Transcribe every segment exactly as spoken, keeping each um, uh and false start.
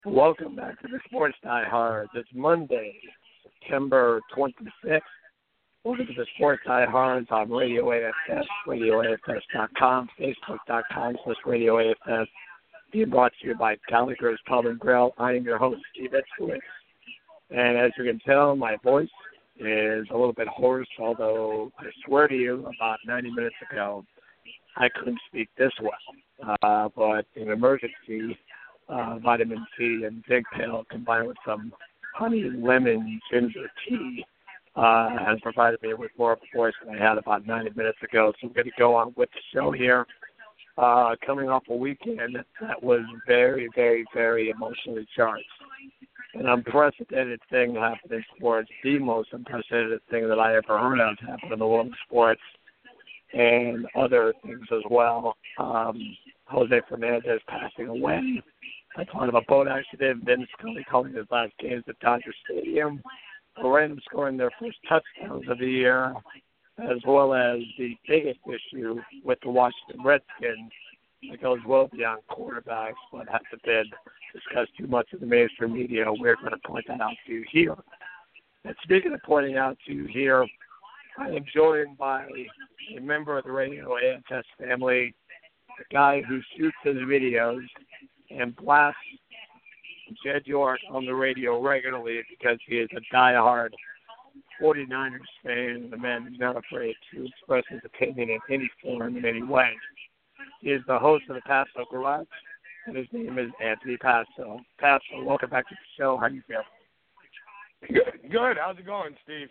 Welcome back to the Sports Die Hard. It's Monday, September twenty-sixth. Welcome to the Sports Die Hard on Radio A F S, radio A F S dot com, facebook dot com slash radio A F S. Being brought to you by Gallagher's Pub and Grill. I am your host, Steve Itzkowitz. And as you can tell, my voice is a little bit hoarse, although I swear to you, about ninety minutes ago, I couldn't speak this well. Uh, but in emergency, Uh, vitamin C and Big Pill combined with some honey lemon ginger tea uh, has provided me with more of a voice than I had about ninety minutes ago. So I'm going to go on with the show here. Uh, coming off a weekend that was very, very, very emotionally charged. An unprecedented thing happened in sports, the most unprecedented thing that I ever heard of happen in the world of sports, and other things as well. Um, Jose Fernandez passing away. I thought of a boat accident, Vince Scully calling his last games at Dodger Stadium, the Rams scoring their first touchdowns of the year, as well as the biggest issue with the Washington Redskins that goes well beyond quarterbacks, but hasn't been discussed too much in the mainstream media. We're going to point that out to you here. And speaking of pointing out to you here, I am joined by a member of the Radio A F S family, a guy who shoots his videos and blasts Jed York on the radio regularly because he is a diehard 49ers fan, and the man who's not afraid to express his opinion in any form, in any way. He is the host of the Paso Garage, and his name is Anthony Paso. Paso, welcome back to the show. How you feel? Good. Good. How's it going, Steve?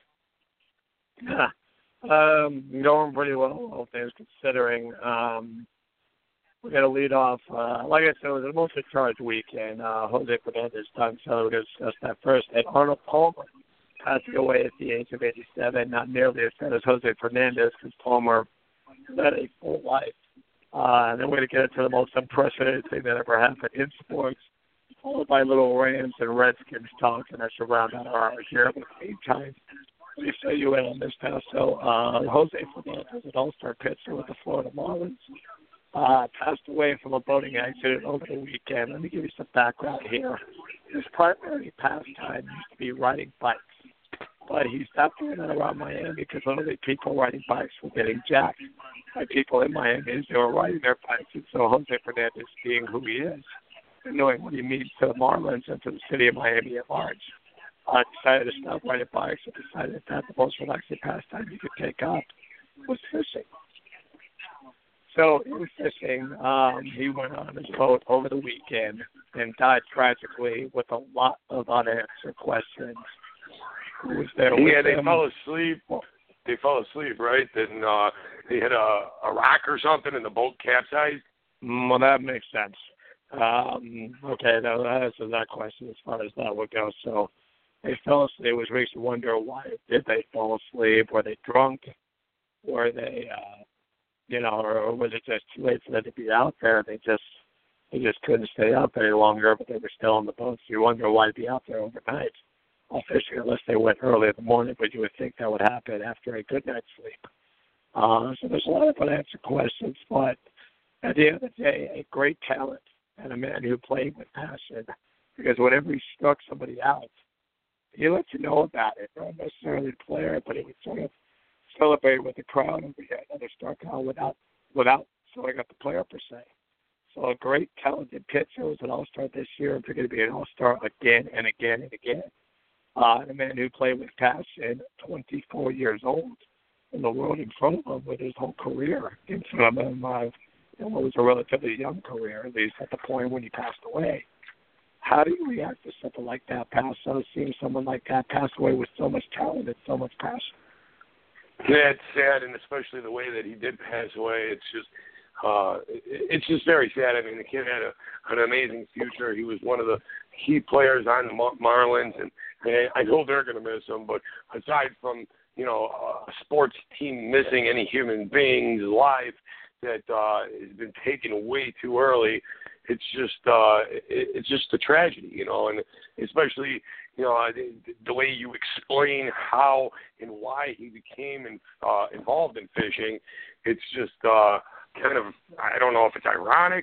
um, going pretty well, all things considering. Um, We're going to lead off, uh, like I said, it was a mostly charged weekend. Uh, Jose Fernandez done so. We're going to discuss that first. And Arnold Palmer passing away at the age of eighty-seven, not nearly as sad as Jose Fernandez, because Palmer led a full life. Uh, and then we're going to get into the most unprecedented thing that ever happened in sports, followed by little Rams and Redskins talk, and that should round out our hour here. But eight times, we fill you in on this past. So uh, Jose Fernandez, an all-star pitcher with the Florida Marlins. Uh, passed away from a boating accident over the weekend. Let me give you some background here. His primary pastime used to be riding bikes, but he stopped doing that around Miami because only people riding bikes were getting jacked by people in Miami as they were riding their bikes. And so Jose Fernandez, being who he is, and knowing what he means to the Marlins and to the city of Miami at large, uh, decided to stop riding bikes and decided that the most relaxing pastime he could take up was fishing. So in fishing, um, he went on his boat over the weekend and died tragically with a lot of unanswered questions. Who was there with Yeah, they him? fell asleep. They fell asleep, right? And uh, they hit a, a rock or something, and the boat capsized. Well, that makes sense. Um, okay, that answers that question as far as that would go. So they fell asleep. It was makes you wonder why did they fall asleep? Were they drunk? Were they? Uh, You know, or was it just too late for them to be out there? They just they just couldn't stay up any longer, but they were still on the boat. So you wonder why they'd be out there overnight while fishing, unless they went early in the morning. But you would think that would happen after a good night's sleep. Uh, so there's a lot of unanswered questions, but at the end of the day, a great talent and a man who played with passion. Because whenever he struck somebody out, he let you know about it. Not necessarily the player, but he would sort of celebrate with the crowd, and we had another struck out without without showing up the player per se. So a great talented pitcher was an all-star this year, and going to be an all-star again and again and again. Uh, and a man who played with passion, twenty-four years old, in the world in front of him with his whole career in front of him. Uh, in what was a relatively young career, at least at the point when he passed away. How do you react to something like that, Paso, seeing someone like that pass away with so much talent and so much passion? Yeah, it's sad, and especially the way that he did pass away. It's just, uh, it's just very sad. I mean, the kid had a, an amazing future. He was one of the key players on the Marlins, and, and I know they're going to miss him. But aside from, you know, a sports team missing any human being's life that uh, has been taken way too early, it's just, uh, it, it's just a tragedy, you know, and especially. You know, the, the way you explain how and why he became in, uh, involved in fishing, it's just uh, kind of, I don't know if it's ironic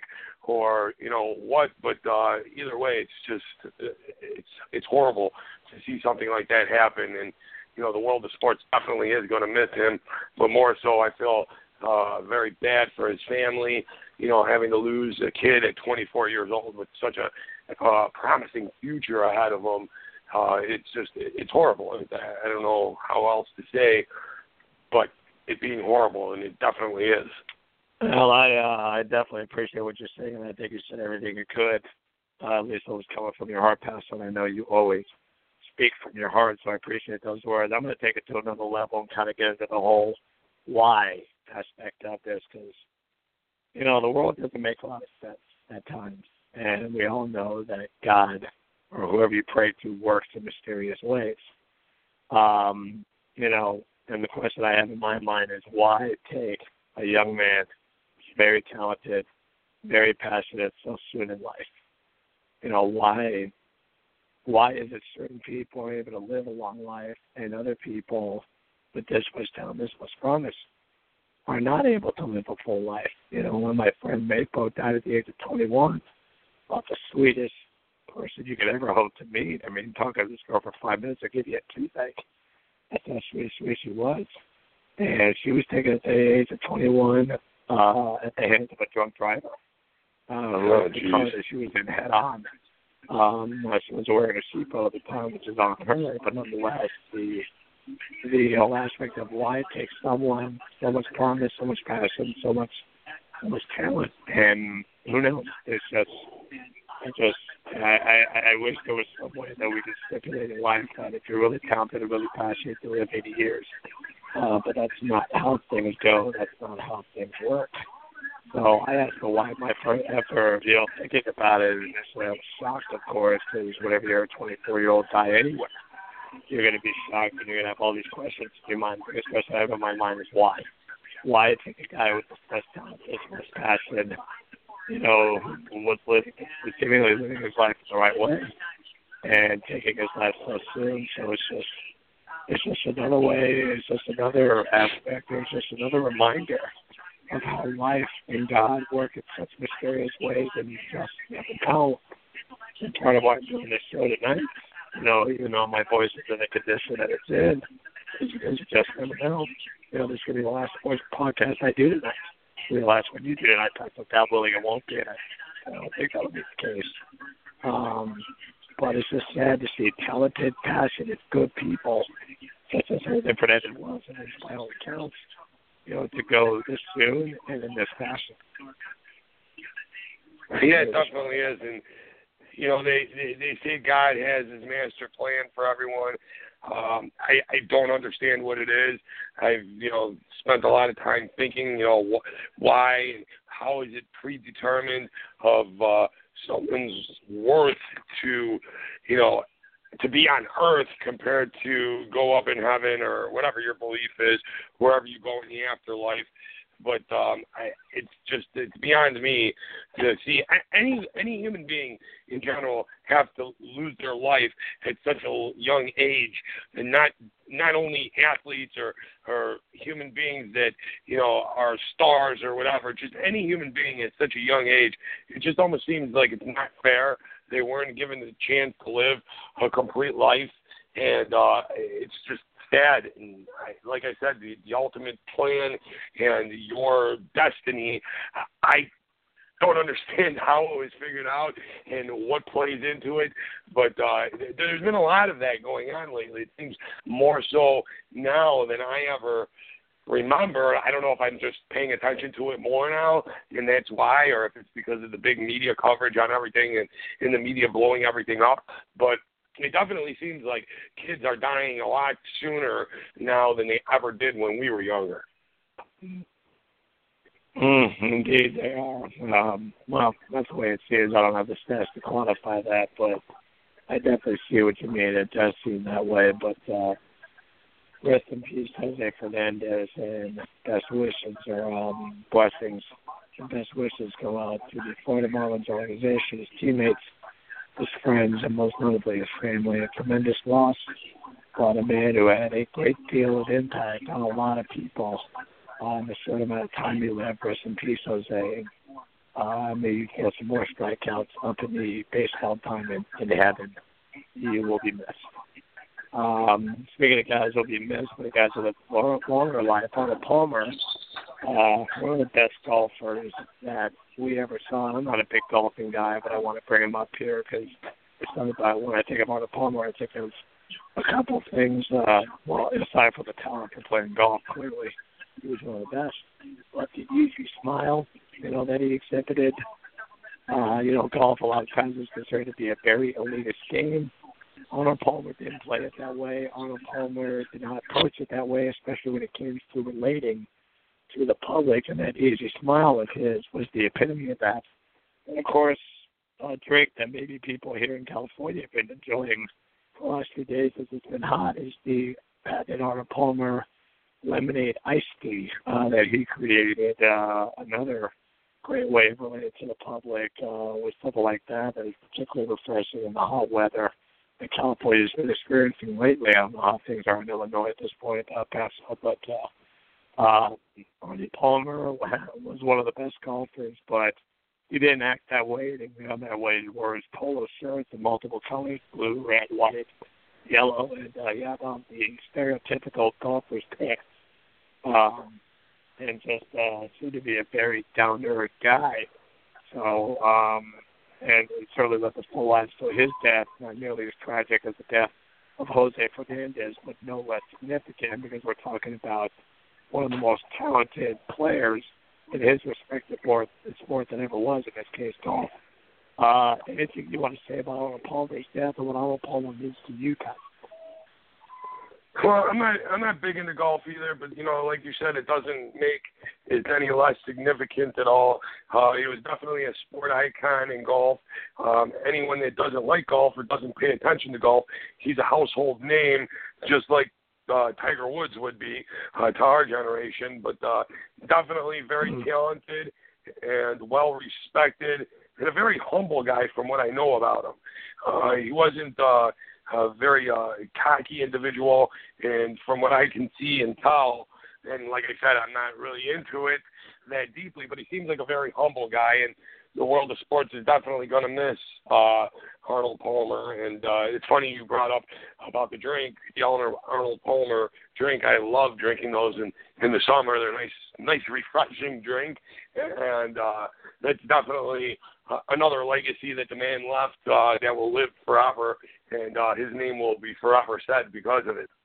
or you know what. But uh, either way, it's just it's it's horrible to see something like that happen. And you know, the world of sports definitely is going to miss him. But more so, I feel uh, very bad for his family. You know, having to lose a kid at twenty-four years old with such a uh, promising future ahead of him. Uh, it's just, it's horrible. I don't know how else to say, but it being horrible, and it definitely is. Well, I uh, I definitely appreciate what you're saying, and I think you said everything you could. Uh, at least it was coming from your heart, Pastor, and I know you always speak from your heart, so I appreciate those words. I'm going to take it to another level and kind of get into the whole why aspect of this, because, you know, the world doesn't make a lot of sense at times, and we all know that God, or whoever you pray to, works in mysterious ways. Um, you know, and the question I have in my mind is why take a young man, very talented, very passionate, so soon in life? You know, why why is it certain people are able to live a long life and other people, with this much talent, this much promise, are not able to live a full life? You know, when my friend Mapo died at the age of twenty-one, about the sweetest person you could ever hope to meet. I mean, talking to this girl for five minutes, I'll give you a toothache. That's how sweet, sweet she was. And she was taken at the age of twenty-one uh, at the hands of a drunk driver. Uh, oh, the car that she was in head on. Um, she was wearing a seatbelt at the time, which is on her, but nonetheless, the the whole aspect of why it takes someone so much promise, so much passion, so much so much talent, and who knows? It's just, I just, I, I, I wish there was some way that we could stipulate in life that if you're really talented and really passionate, you live eighty years. Uh, but that's not how things go. That's not how things work. So I asked her why my friend, after, you know, thinking about it, initially I was shocked, of course, because whenever you're a twenty-four-year-old die anywhere, you're going to be shocked and you're going to have all these questions in your mind. The biggest question I have in my mind is why. Why take a guy with this much talent, this much passion, you know, who was living, seemingly living his life the right way, and taking his life so soon? So it's just, it's just another way, it's just another aspect, it's just another reminder of how life and God work in such mysterious ways, and you just never know. And part of why I'm doing this show tonight, you know, even though my voice is in the condition that it's in, is because you just never know. You know, this is going to be the last voice podcast I do tonight. It'll be the last one you do tonight. But God willing, it won't be. And I, I don't think that'll be the case. Um, but it's just sad to see talented, passionate, good people, such as Holden Burnett was, and it's by all accounts, you know, to go this soon and in this fashion. Yeah, it definitely is. And, you know, they, they, they say God has his master plan for everyone. Um, I, I don't understand what it is. I've, you know, spent a lot of time thinking, you know, wh- why and how is it predetermined of uh, someone's worth to, you know, to be on earth compared to go up in heaven or whatever your belief is, wherever you go in the afterlife. But um, I, it's just, it's beyond me to see any any human being in general have to lose their life at such a young age, and not not only athletes or, or human beings that, you know, are stars or whatever, just any human being at such a young age. It just almost seems like it's not fair. They weren't given the chance to live a complete life, and uh, it's just sad. And I, like I said, the, the ultimate plan and your destiny, I don't understand how it was figured out and what plays into it, but uh, there's been a lot of that going on lately. It seems more so now than I ever remember. I don't know if I'm just paying attention to it more now, and that's why, or if it's because of the big media coverage on everything and in the media blowing everything up, but it definitely seems like kids are dying a lot sooner now than they ever did when we were younger. Mm, indeed, they are. Um, well, that's the way it seems. I don't have the stats to quantify that, but I definitely see what you mean. It does seem that way, but uh, rest in peace, Jose Fernandez, and best wishes or um, blessings and best wishes go out to the Florida Marlins organization, his teammates, his friends, and most notably his family. A tremendous loss, but a man who had a great deal of impact on a lot of people uh, in the short amount of time he lived. Rest in peace, Jose. Uh, maybe you get some more strikeouts up in the baseball diamond in heaven. You will be missed. Um, speaking of guys who will be missed, the guys who live longer life, Arnold Palmer, uh, one of the best golfers that we ever saw. I'm not a big golfing guy, but I want to bring him up here because it's something about when I think of Arnold Palmer, I think of a couple of things. Uh, well, aside from the talent for playing golf, clearly he was one of the best. But the easy smile, you know, that he exhibited. Uh, you know, golf a lot of times is considered to be a very elitist game. Arnold Palmer didn't play it that way. Arnold Palmer did not approach it that way, especially when it came to relating to the public, and that easy smile of his was the epitome of that. And, of course, a drink that maybe people here in California have been enjoying for the last few days as it's been hot is the patented Arnold Palmer lemonade iced tea uh, that he created. Uh, another great way of relating to the public uh, with something like that that is particularly refreshing in the hot weather that California has been experiencing lately. I don't know how things are in Illinois at this point, uh, past, but uh, uh, Arnie Palmer was one of the best golfers, but he didn't act that way. He didn't come that way. He wore his polo shirts in multiple colors, blue, red, white, yellow, and uh, yeah, um, the stereotypical golfer's pants. Um, and just uh, seemed to be a very down-to-earth guy. So, um, and he certainly lived a full life. So his death, not nearly as tragic as the death of Jose Fernandez, but no less significant because we're talking about one of the most talented players in his respective sport, sport that ever was, in this case, golf. Uh, anything you want to say about Arnold Palmer's death and what Arnold Palmer means to you guys? Well, I'm not I'm not big into golf either, but you know, like you said, it doesn't make it any less significant at all. Uh, he was definitely a sport icon in golf. Um, anyone that doesn't like golf or doesn't pay attention to golf, he's a household name, just like uh, Tiger Woods would be uh, to our generation. But uh, definitely very mm-hmm. talented and well respected, and a very humble guy from what I know about him. Uh, he wasn't. Uh, A very uh, cocky individual, and from what I can see and tell, and like I said, I'm not really into it that deeply, but he seems like a very humble guy, and the world of sports is definitely going to miss uh, Arnold Palmer. And uh, it's funny you brought up about the drink, the Arnold Palmer drink. I love drinking those in, in the summer. They're nice, nice, refreshing drink, and uh, that's definitely uh, another legacy that the man left uh, that will live forever. And uh, his name will be forever said because of it.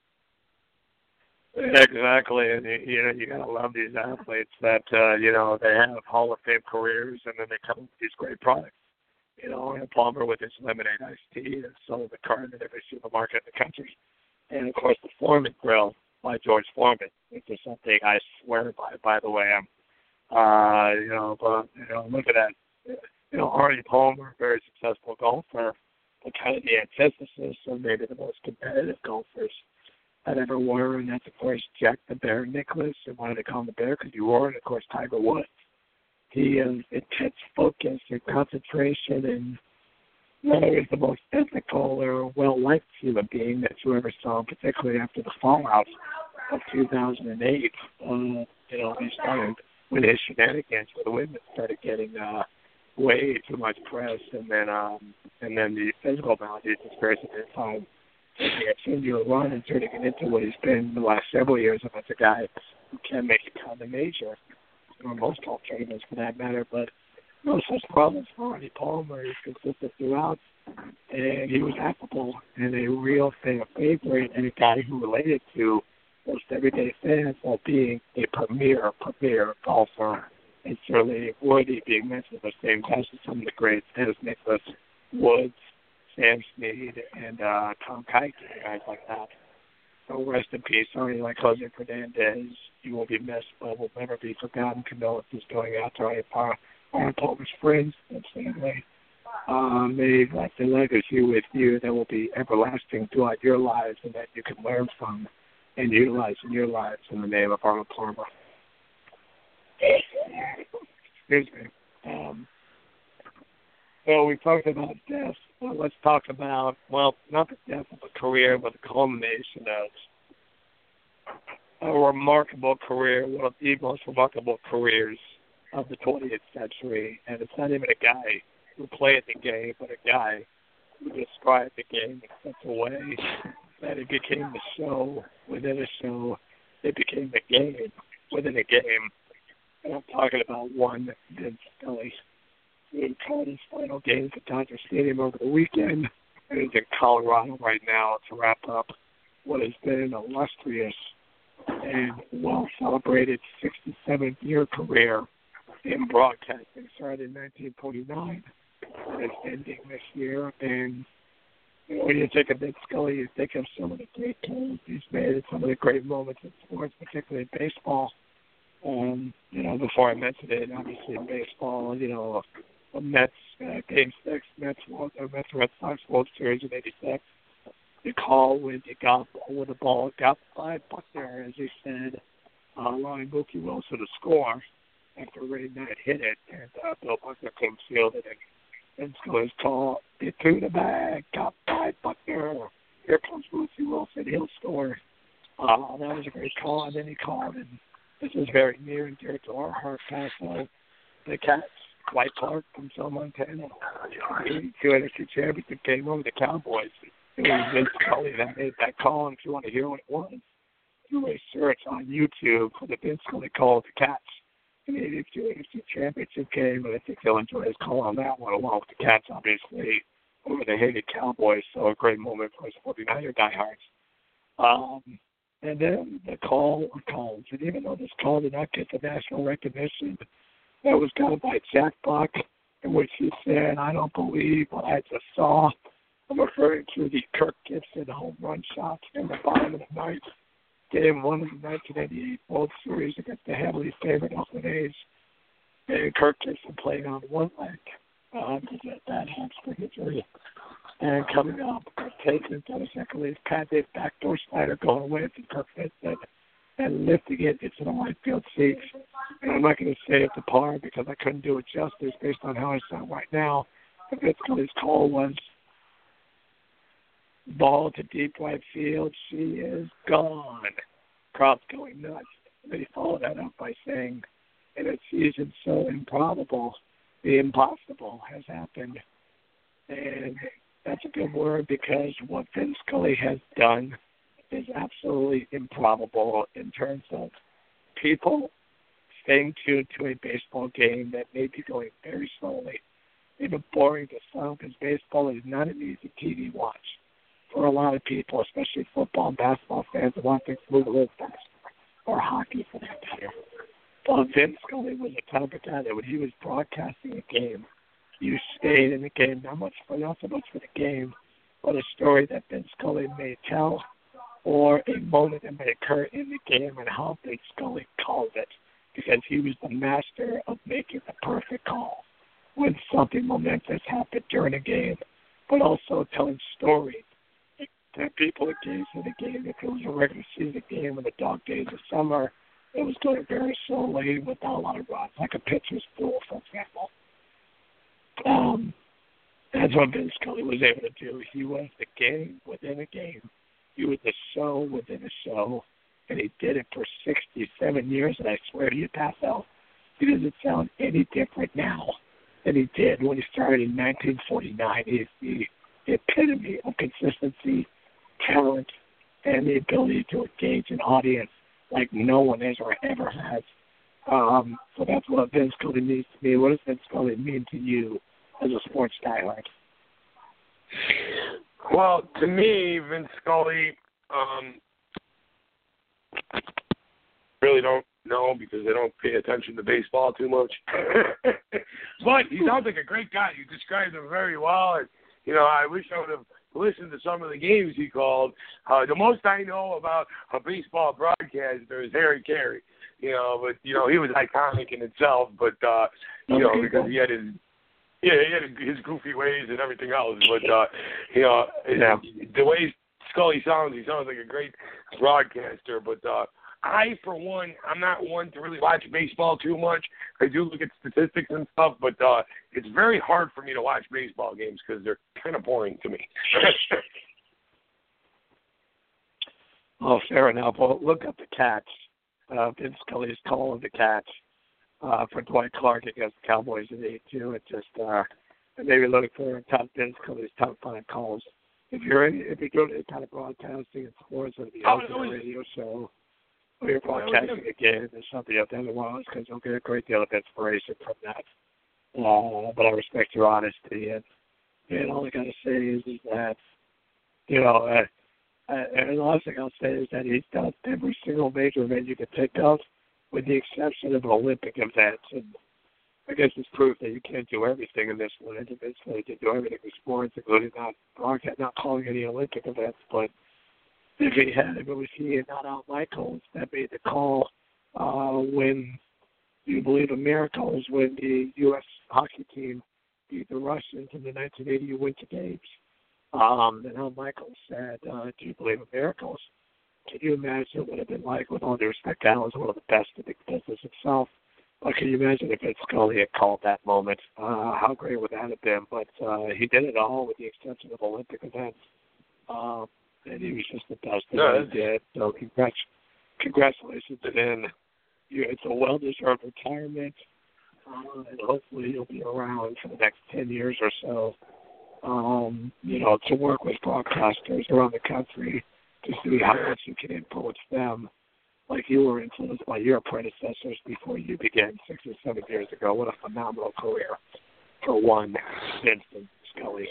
Exactly, and you know you gotta love these athletes that uh, you know they have Hall of Fame careers, and then they come with these great products. You know, Arnold Palmer with his lemonade iced tea that's sold the carton in every supermarket in the country, and of course the Foreman Grill by George Foreman, which is something I swear by. By the way, I'm, uh, you know, but you know, look at that. You know, Arnie Palmer, very successful golfer. But kind of the antithesis of maybe the most competitive golfers that ever were, and that's, of course, Jack the Bear Nicklaus. I wanted to call him the Bear because you were, and, of course, Tiger Woods. He has intense focus and concentration, and you know, is the most ethical or well-liked human being that you ever saw, particularly after the fallout of two thousand eight. Uh, you know, he started with his shenanigans with the women, started getting uh, way too much press, and then um, and then the physical maladies experienced at the time. He continued to run and turning it into what he's been the last several years. And that's a guy who can make it kind of major, or most golf tournaments for that matter. But no such problems for Arnie Palmer. He's consistent throughout, and he was affable and a real fan favorite, and a guy who related to most everyday fans while being a premier, premier golfer. And certainly worthy being mentioned the same class as some of the greats, Dennis Nicklaus, Woods, Sam Snead, and uh, Tom Kite, guys like that. So rest in peace, Arnie, like Jose Fernandez. You will be missed, but will never be forgotten. Condolences going out to Arnie, Arnie Palmer's friends and family. Uh, may like the legacy with you that will be everlasting throughout your lives, and that you can learn from and utilize in your lives in the name of Arnold Palmer. Excuse me. Um, so we talked about death. Well, let's talk about, well, not the death of a career, but the culmination of a remarkable career, one of the most remarkable careers of the twentieth century, and it's not even a guy who played the game, but a guy who described the game in such a way that it became a show within a show. It became a game within a game. And I'm talking about one Vin Scully. He called his final game at Dodger Stadium over the weekend. And he's in Colorado right now to wrap up what has been an illustrious and well-celebrated sixty-seventh year career in broadcasting. Started in nineteen forty-nine and it's ending this year. And you know, when you think of Vin Scully, you think of some of the great calls he's made and some of the great moments in sports, particularly in baseball. Um, you know, before I mentioned it, obviously in baseball, you know, a Mets uh, Game Six, Mets World, uh, Mets Red Sox World Series in eighty-six. The call when you got with the ball, got by Buckner, as he said, uh, allowing Mookie Wilson to score after Ray Knight hit it, and uh, Bill Buckner came field it, and, and so his call, it threw the bag, got by Buckner. Here comes Mookie Wilson, he'll score. Uh, that was a great call, and then he called, and this is very near and dear to our heart, Paso, the Cats. Dwight Clark from South Montana. eighty-two N F C championship game over the Cowboys. It was Vin Scully that made that call, and if you want to hear what it was, do a search on YouTube for the Vin Scully call of the Cats. In the eighty-two N F C championship game, and I think they'll enjoy his call on that one, along with the Cats, obviously, over the hated Cowboys. So a great moment for his forty-niner diehards. Um, and then the call of calls. And even though this call did not get the national recognition, that was called by Jack Buck, in which he said, "I don't believe what I just saw." I'm referring to the Kirk Gibson home run shots in the bottom of the ninth, game one of the nineteen eighty-eight World Series against the heavily favored Oakland A's. And Kirk Gibson playing on one leg uh, to get that hamstring injury. And coming up, taking Dennis Eckersley's patented backdoor slider going away from Kirk Gibson and lifting it into the right field seats. And I'm not going to say it's a par because I couldn't do it justice based on how I sound right now. But Vin Scully's call was ball to deep right field. She is gone. Crowd's going nuts. And he followed that up by saying, in a season so improbable, the impossible has happened. And that's a good word because what Vin Scully has done is absolutely improbable in terms of people staying tuned to a baseball game that may be going very slowly, even boring to some, because baseball is not an easy T V watch for a lot of people, especially football and basketball fans that want things to move a little faster, or hockey for that matter. But Vin Scully was the type of guy that when he was broadcasting a game, you stayed in the game, not much for not so much for the game, but a story that Vin Scully may tell, or a moment that may occur in the game and how Vin Scully called it, because he was the master of making the perfect call when something momentous happened during a game, but also telling stories that people engaged in the game. If it was a regular season game in the dog days of summer, it was going very slowly without a lot of runs, like a pitcher's duel, for example. Um, that's what Vin Scully was able to do. He was the game within a game. He was the show within a show, and he did it for sixty-seven years, and I swear to you, Paso, he doesn't sound any different now than he did when he started in nineteen forty-nine. He's the epitome of consistency, talent, and the ability to engage an audience like no one has or ever has. Um, so that's what Vin Scully means to me. What does Vin Scully mean to you as a sports diehard? Well, to me, Vin Scully, um, really don't know because I don't pay attention to baseball too much. But he sounds like a great guy. You described him very well. And, you know, I wish I would have listened to some of the games he called. Uh, the most I know about a baseball broadcaster is Harry Carey. You know, but, you know, he was iconic in itself. But, uh, you know, because he had his... Yeah, he had his goofy ways and everything else, but, uh, you know, yeah. the way Scully sounds, he sounds like a great broadcaster, but uh, I, for one, I'm not one to really watch baseball too much. I do look at statistics and stuff, but uh, it's very hard for me to watch baseball games because they're kind of boring to me. Oh, fair enough. Well, look up the Cats. Uh, Vin Scully's call of the Cats. uh, for Dwight Clark against the Cowboys in eighty-two. It just uh, maybe looking for top Vince Scully's top five calls. If you're any, if you're doing any kind of broadcasting and sports, it'll be on a radio show, or you're broadcasting a game, there's something up there that was, because you'll get a great deal of inspiration from that. Uh, but I respect your honesty, and, and all I got to say is, is that, you know, uh, uh, and the last thing I'll say is that he's done every single major event you could think of, with the exception of Olympic events. And I guess it's proof that you can't do everything in this one. And eventually you can do everything in sports, including not broadcast, not calling any Olympic events. But if he had, if it was he and not Al Michaels that made the call uh, when, do you believe a miracle, is when the U S hockey team beat the Russians in the nineteen eighty Winter Games. Um, and Al Michaels said, uh, do you believe in miracles? Can you imagine what it would have been like, with all due respect, Al is one of the best in the business himself. But can you imagine if Vince Scully had called that moment? Uh, how great would that have been? But uh, he did it all with the exception of Olympic events. Um, and he was just the best at no, what he did. So congrats, congratulations to him. You, it's a well-deserved retirement. Uh, and hopefully you'll be around for the next ten years or so, um, you know, to work with broadcasters around the country to see how much you can influence them, like you were influenced by your predecessors before you began six or seven years ago. What a phenomenal career for one Vincent Scully.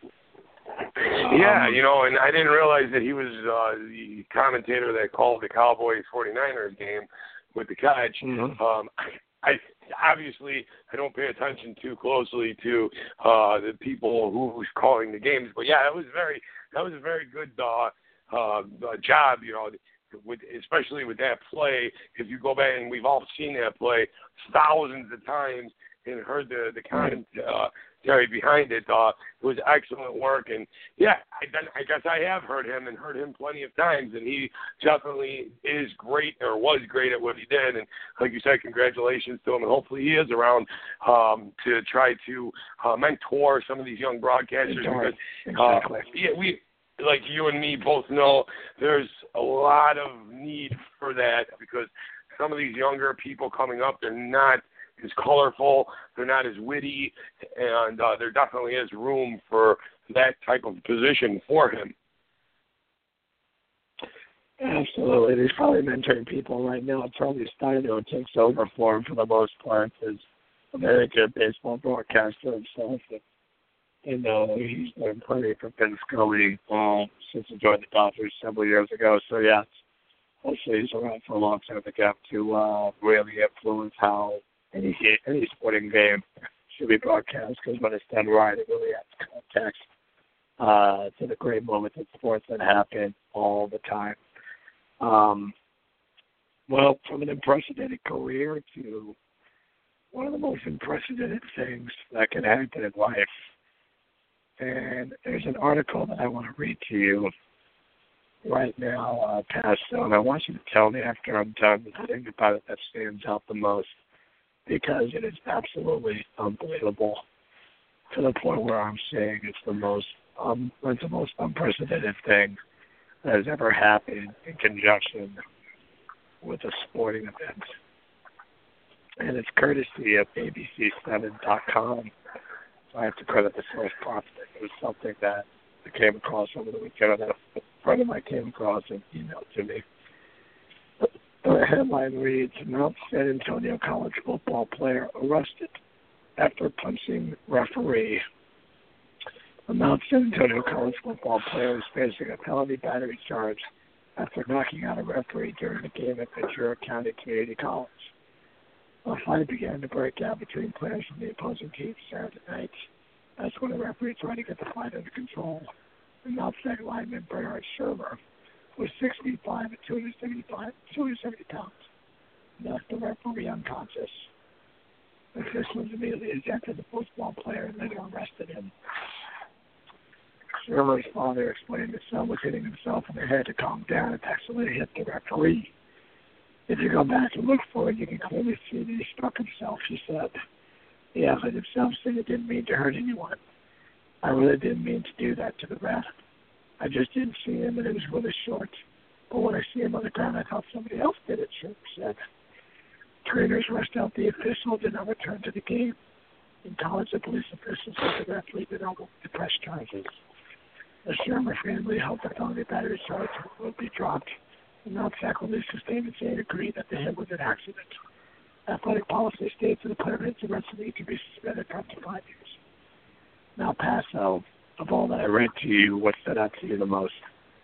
Yeah, um, you know, and I didn't realize that he was uh, the commentator that called the Cowboys forty-niners game with the catch. Mm-hmm. Um, I obviously I don't pay attention too closely to uh, the people who was calling the games, but yeah, that was very that was a very good uh, uh, job, you know. With, especially with that play, if you go back, and we've all seen that play thousands of times and heard the the commentary behind it. Uh, it was excellent work, and yeah, I, I guess I have heard him and heard him plenty of times, and he definitely is great, or was great at what he did. And like you said, congratulations to him, and hopefully he is around um, to try to uh, mentor some of these young broadcasters. Because, exactly. Uh, yeah, we. Like you and me both know, there's a lot of need for that, because some of these younger people coming up, they're not as colorful, they're not as witty, and uh, there definitely is room for that type of position for him. Absolutely. He's probably mentoring people right now. Charlie Steiner, who takes over for him for the most part, is a very good baseball broadcaster himself. And uh, he's been plenty for Vince Scully uh, since he joined the Dodgers several years ago. So, yeah, hopefully he's around for a long time to get to uh, really influence how any any sporting game should be broadcast, because when it's done right, it really adds context uh, to the great moments in sports that happen all the time. Um, well, from an unprecedented career to one of the most unprecedented things that can happen in life. And there's an article that I want to read to you right now, uh, Pastor, and I want you to tell me after I'm done the thing about it that stands out the most, because it is absolutely unbelievable to the point where I'm saying it's the most um, it's the most unprecedented thing that has ever happened in conjunction with a sporting event. And it's courtesy of A B C seven dot com. I have to credit the source properly. It was something that I came across over the weekend that a friend of mine came across and emailed to me. The headline reads, Mount San Antonio college football player arrested after punching referee. A Mount San Antonio college football player is facing a felony battery charge after knocking out a referee during a game at Ventura County Community College. A fight began to break out between players from the opposing team Saturday night. That's when the referee tried to get the fight under control. The Mount San lineman Bernard Shermer was six feet five and two hundred seventy-five, two hundred seventy pounds. Knocked the referee unconscious. Officials immediately ejected the football player and later arrested him. Shermer's father explained his son was hitting himself in the head to calm down and accidentally hit the referee. If you go back and look for it, you can clearly see that he struck himself, she said. He let himself say he didn't mean to hurt anyone. I really didn't mean to do that to the ref. I just didn't see him, and it was really short. But when I see him on the ground, I thought somebody else did it, Shermer said. Trainers rushed out the official, did not return to the game. In college, the police officials said the referee did not press charges. The Shermer family hoped the felony battery charge would be dropped. The Mount Sac released a statement saying it agreed that the hit was an accident. Athletic policy states that the player hits the referee to be suspended for up to five years. Now, Paso, of all that I read to you, what stood out to you the most?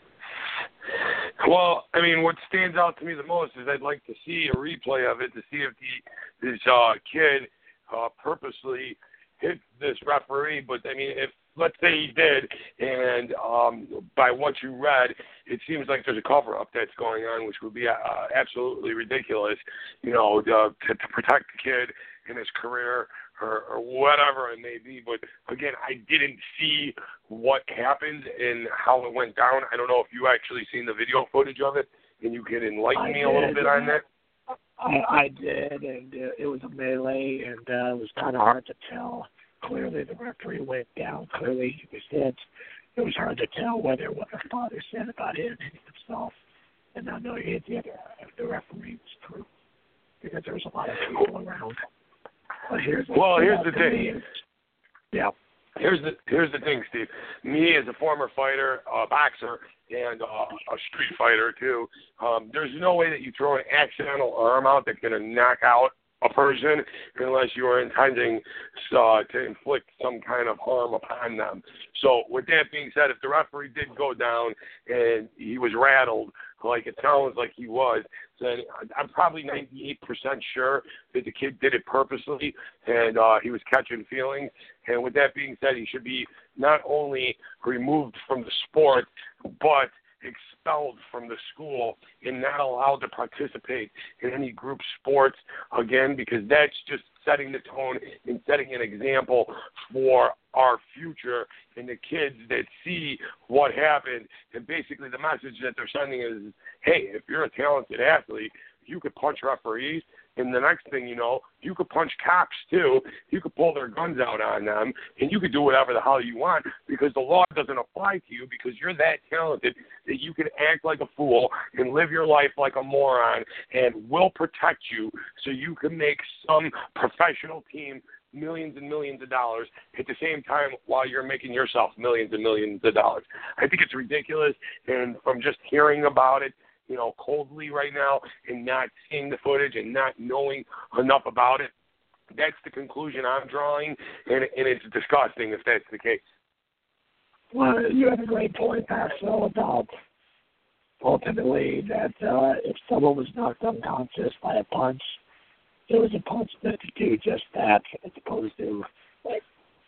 Well, I mean, what stands out to me the most is I'd like to see a replay of it to see if the this uh, kid uh, purposely hit this referee. But, I mean, if let's say he did, and um, by what you read, it seems like there's a cover-up that's going on, which would be uh, absolutely ridiculous, you know, uh, to, to protect the kid in his career or, or whatever it may be. But, again, I didn't see what happened and how it went down. I don't know if you actually seen the video footage of it, and you can enlighten I me did. a little bit on that. I, I did, and uh, it was a melee, and uh, it was kind of hard to tell. Clearly, the referee went down. Clearly, he was hit. It was hard to tell whether what the father said about him hitting himself and not knowing he hit the other if the referee was true, because there was a lot of people around. But here's well, here's the thing. Is, yeah. Here's the here's the thing, Steve. Me as a former fighter, a uh, boxer, and uh, a street fighter too. Um, there's no way that you throw an accidental arm out that's going to knock out a person unless you are intending uh, to inflict some kind of harm upon them. So with that being said, if the referee did go down and he was rattled, like it sounds like he was, then I'm probably ninety-eight percent sure that the kid did it purposely and uh, he was catching feelings. And with that being said, he should be not only removed from the sport, but expelled from the school and not allowed to participate in any group sports again, because that's just setting the tone and setting an example for our future and the kids that see what happened. And basically the message that they're sending is, hey, if you're a talented athlete, you could punch referees, and the next thing you know, you could punch cops too. You could pull their guns out on them, and you could do whatever the hell you want because the law doesn't apply to you because you're that talented that you can act like a fool and live your life like a moron, and we'll protect you so you can make some professional team millions and millions of dollars at the same time while you're making yourself millions and millions of dollars. I think it's ridiculous, and from just hearing about it, you know, coldly right now and not seeing the footage and not knowing enough about it, that's the conclusion I'm drawing, and, and it's disgusting if that's the case. Well, you have a great point, Pascal, about ultimately that uh, if someone was knocked unconscious by a punch, it was a punch meant to do just that, as opposed to, like,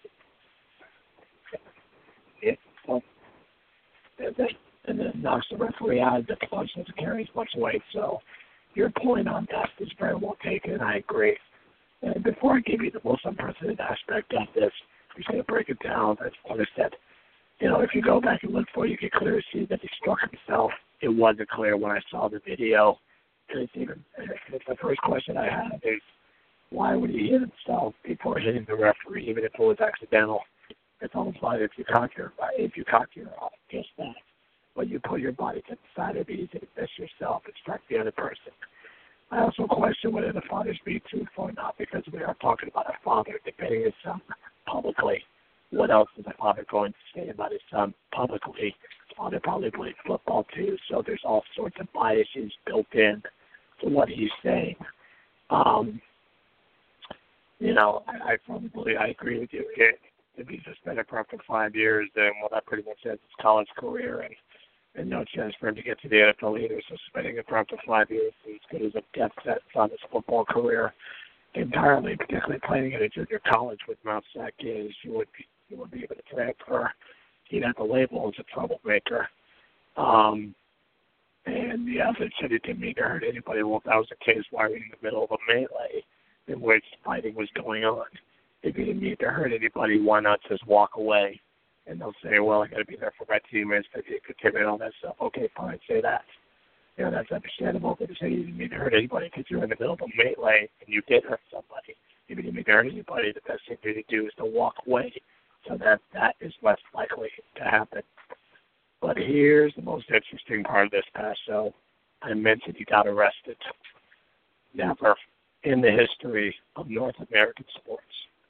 it, well, and then knocks the referee out. The punch doesn't carry as much weight. So your point on that is very well taken. I agree. And before I give you the most unprecedented aspect of this, I'm just going to break it down. That's what I said. You know, if you go back and look for it, you can clearly see that he struck himself. It wasn't clear when I saw the video. And it's even, it's the first question I have is, why would he hit himself before hitting the referee, even if it was accidental? It's almost like if you cock your, if you cock your uh, fist back, but you put your body to the side, it'd be easy to miss yourself and strike the other person. I also question whether the father's being truthful or not, because we are talking about a father defending his son publicly. What else is a father going to say about his son publicly? His father probably played football too, so there's all sorts of biases built in to what he's saying. Um, you know, I, I probably, I agree with you. It, if he's suspended for up to five years, then, well, that pretty much ends his college career, and and no chance for him to get to the N F L either. So suspending him for up to five years is as good as a death sentence on his football career entirely, particularly playing at a junior college with Mount Sac is. You would be, you would be able to transfer. He'd have the label as a troublemaker. Um, and the evidence said it didn't mean to hurt anybody. Well, if that was the case, why were we in the middle of a melee in which fighting was going on? If he didn't mean to hurt anybody, why not just walk away? And they'll say, well, I got to be there for my teammates, maybe it could commit all that stuff. Okay, fine, say that. You know, that's understandable. But to say you didn't mean to hurt anybody because you're in the middle of a melee and you did hurt somebody. If you didn't mean to hurt anybody, the best thing to do is to walk away, so that that is less likely to happen. But here's the most interesting part of this, Paso. I mentioned he got arrested. Never, in the history of North American sports,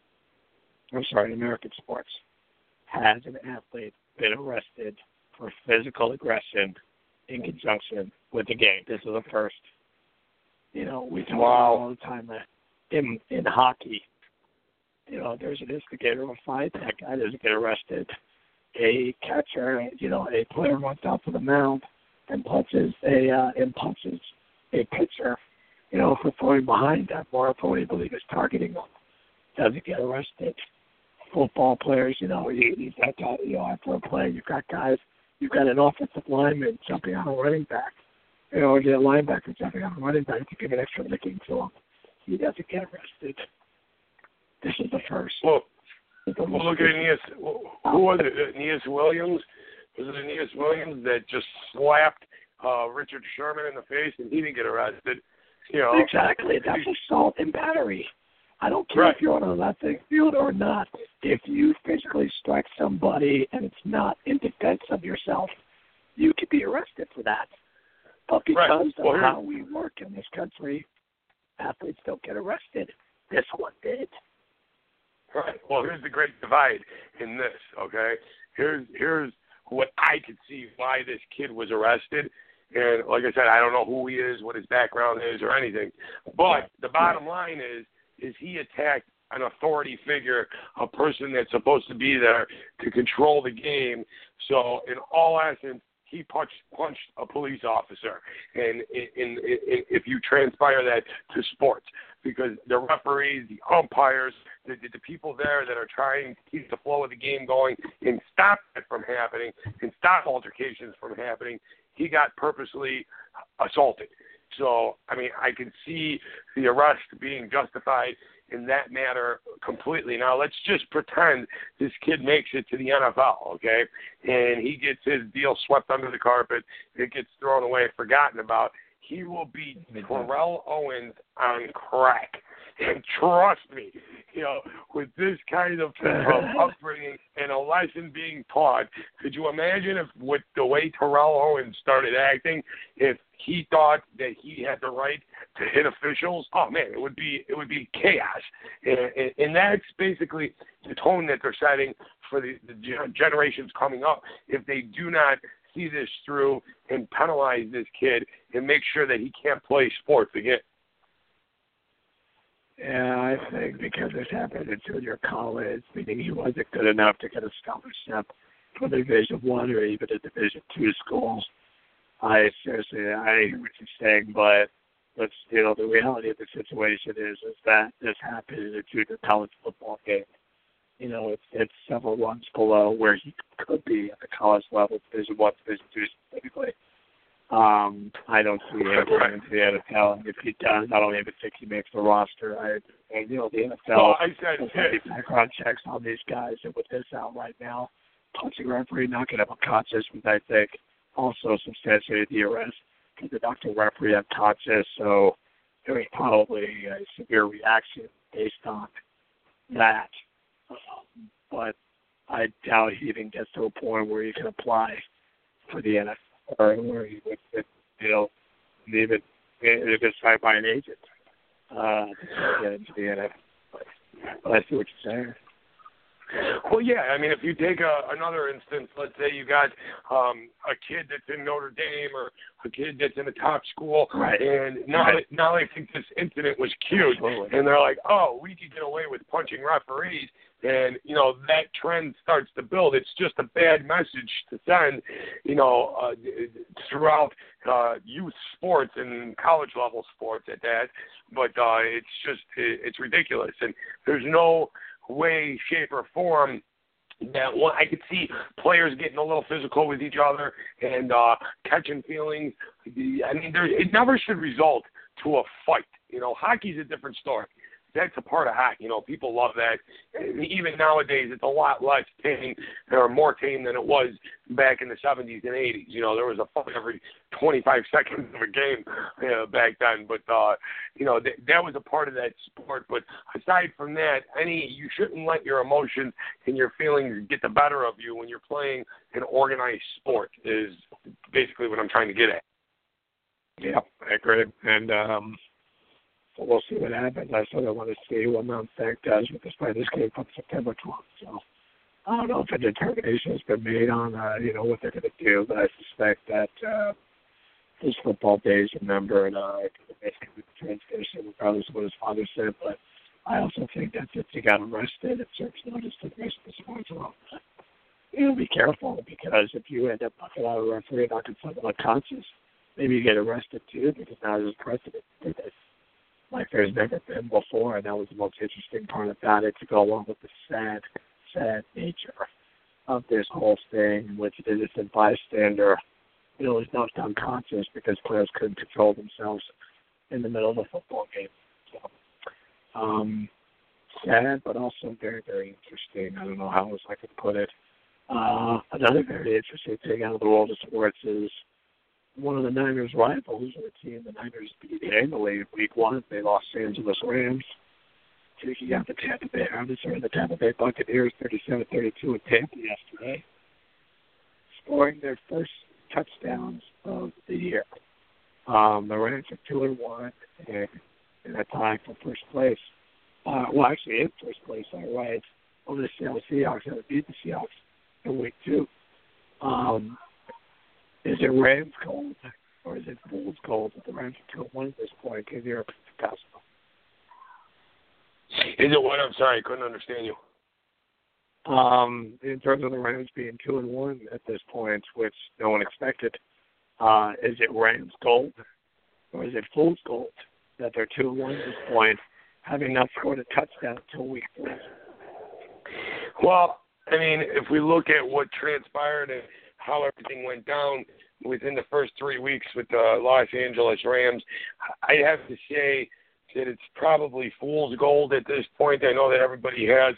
I'm sorry, American sports, has an athlete been arrested for physical aggression in conjunction with the game. This is the first. You know, we talk wow. about all the time that in in hockey, you know, there's an instigator of a fight. That guy doesn't get arrested. A catcher, you know, a player runs out to the mound and punches a uh, and punches a pitcher, you know, for throwing behind them or if we believe is targeting them, doesn't get arrested. Football players, you know, you, you've got guys, you know, after a play, you've got guys, you've got an offensive lineman jumping on a running back, you know, or get a linebacker jumping on a running back to give an extra licking to him. He doesn't get arrested. This is the first. Well, well look at Aeneas. Who was it? Aeneas Williams? Was it Aeneas Williams that just slapped uh, Richard Sherman in the face and he didn't get arrested? You know, exactly. That's assault and battery. I don't care right. if you're on an athletic field or not. If you physically strike somebody and it's not in defense of yourself, you could be arrested for that. But because right. well, of how we work in this country, athletes don't get arrested. This one did. Right. Well, here's the great divide in this, okay? Here's here's what I could see why this kid was arrested. And like I said, I don't know who he is, what his background is, or anything. But the bottom line is, is he attacked an authority figure, a person that's supposed to be there to control the game. So in all essence, he punched, punched a police officer. And in, in, in, if you transpire that to sports, because the referees, the umpires, the, the people there that are trying to keep the flow of the game going and stop it from happening and stop altercations from happening, he got purposely assaulted. So, I mean, I can see the arrest being justified in that matter completely. Now, let's just pretend this kid makes it to the N F L, okay, and he gets his deal swept under the carpet, it gets thrown away, forgotten about. He will be Terrell Owens on crack. And trust me, you know, with this kind of, of upbringing and a lesson being taught, could you imagine if with the way Terrell Owens started acting, if he thought that he had the right to hit officials? Oh man, it would be it would be chaos. And, and, and that's basically the tone that they're setting for the, the generations coming up. If they do not see this through and penalize this kid and make sure that he can't play sports again. Yeah, I think because this happened in junior college, meaning he wasn't good enough to get a scholarship for the Division One or even a Division Two school. I seriously, I hear what you're saying, but let's, you know, the reality of the situation is is that this happened in a junior college football game. You know, it's it's several rungs below where he could be at the college level, Division One, Division Two specifically. Um, I don't see him going into the N F L. If he does, I don't even think he makes the roster. I, and, you know, the N F L well, I said, has background checks on these guys, and with this out right now, punching referee not going to have unconscious, which I think also substantiated the arrest because the doctor referee unconscious, so there was probably a severe reaction based on that. Um, but I doubt he even gets to a point where he can apply for the N F L. Or where he would, you know, even if it's signed by an agent uh, to get into the N F L. But I see what you're saying. Well, yeah. I mean, if you take a, another instance, let's say you got um, a kid that's in Notre Dame or a kid that's in a top school, right. and now, right. they, now they think this incident was cute, Absolutely. And they're like, oh, we could get away with punching referees. And, you know, that trend starts to build. It's just a bad message to send, you know, uh, throughout uh, youth sports and college level sports at that. But uh, it's just, it, it's ridiculous. And there's no way, shape, or form that one, I could see players getting a little physical with each other and uh, catching feelings. I mean, there, it never should result to a fight. You know, hockey's a different story. That's a part of hockey. You know, people love that. Even nowadays, it's a lot less tame or more tame than it was back in the seventies and eighties. You know, there was a fight every twenty-five seconds of a game uh, back then. But, uh, you know, th- that was a part of that sport. But aside from that, any you shouldn't let your emotions and your feelings get the better of you when you're playing an organized sport is basically what I'm trying to get at. Yeah, I agree. And, um, So we'll see what happens. I sort of want to see what Mount Stank does with this play. This game comes September twelfth. So I don't know if a determination has been made on, uh, you know, what they're going to do, but I suspect that uh, his football days are numbered. Uh, basically the transition, regardless of what his father said. But I also think that since he got arrested, it serves notice to the rest of the sports world. You know, be careful, because if you end up knocking out a referee, knocking someone unconscious, maybe you get arrested too, because now there's precedent for this, like there's never been before, and that was the most interesting part about it, to go along with the sad, sad nature of this whole thing, in which the innocent bystander, you know, was knocked unconscious because players couldn't control themselves in the middle of a football game. So, um, sad, but also very, very interesting. I don't know how else I could put it. Uh, another very interesting thing out of the world of sports is one of the Niners' rivals, a team the Niners beat handily in week one. They lost Los Angeles Rams, taking out the Tampa Bay, I'm sorry, the Tampa Bay Buccaneers thirty-seven thirty-two in Tampa yesterday, scoring their first touchdowns of the year. Um, the Rams are two and one, and in a tie for first place. Uh, well, actually, in first place, all right, over the Seattle Seahawks. They beat the Seahawks in week two. Um, is it Rams gold or is it Bulls gold that the Rams are two and one at this point? Because you're possible. Is it what? I'm sorry, I couldn't understand you. Um, in terms of the Rams being two and one at this point, which no one expected, uh, is it Rams gold or is it Bulls gold that they're two and one at this point, having not scored a touchdown until week three? Well, I mean, if we look at what transpired and how everything went down within the first three weeks with the Los Angeles Rams, I have to say that it's probably fool's gold at this point. I know that everybody has